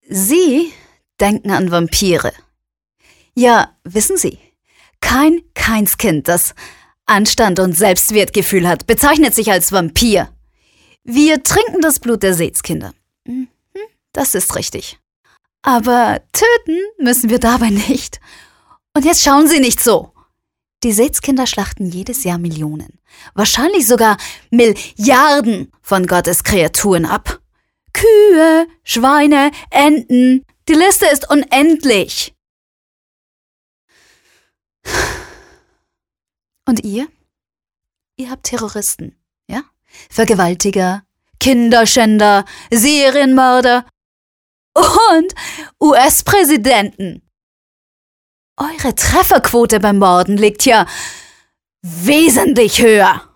Sie denken an Vampire. Ja, wissen Sie, kein Kind, das Anstand und Selbstwertgefühl hat, bezeichnet sich als Vampir. Wir trinken das Blut der Seetskinder. Das ist richtig. Aber töten müssen wir dabei nicht. Und jetzt schauen Sie nicht so. Die Seetskinder schlachten jedes Jahr Millionen, wahrscheinlich sogar Milliarden von Gottes Kreaturen ab. Kühe, Schweine, Enten, die Liste ist unendlich. Und ihr? Ihr habt Terroristen, ja? Vergewaltiger, Kinderschänder, Serienmörder und US-Präsidenten. Eure Trefferquote beim Morden liegt ja wesentlich höher.